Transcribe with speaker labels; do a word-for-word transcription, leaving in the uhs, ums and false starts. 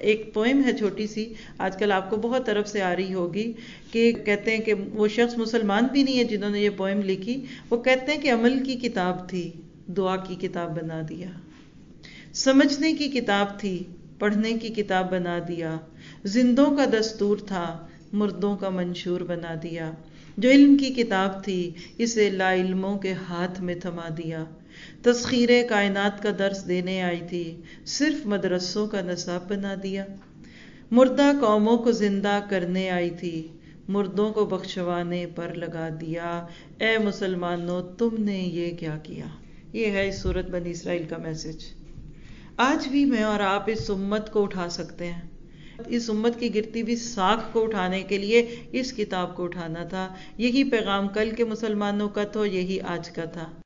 Speaker 1: एक पोएम है छोटी सी, आजकल आपको बहुत तरफ से आ रही होगी, कि कहते हैं कि वो शख्स मुसलमान भी नहीं है जिन्होंने ये पोएम लिखी। वो कहते हैं कि अमल की किताब थी, दुआ की किताब बना दिया। समझने की किताब थी, पढ़ने की किताब बना दिया। जिंदों का दस्तूर था, मुर्दों का मंशूर बना दिया। जो इल्म की किताब थी, इसे लाइल्मों के हाथ में थमा दिया। तस्खीरे कायनात का दर्स देने आई थी, सिर्फ मदरसों का नसाब बना दिया। मुर्दा कौमों को जिंदा करने आई थी, मुर्दों को बख्शवाने पर लगा दिया। ए मुसलमानों, तुमने ये क्या किया। ये है इस सूरत बनी इसराइल का मैसेज। आज भी मैं और आप इस उम्मत को उठा सकते हैं। इस उम्मत की गिरती हुई साख को उठाने के लिए इस किताब को उठाना था। यही पैगाम कल के मुसलमानों का था, यही आज का था।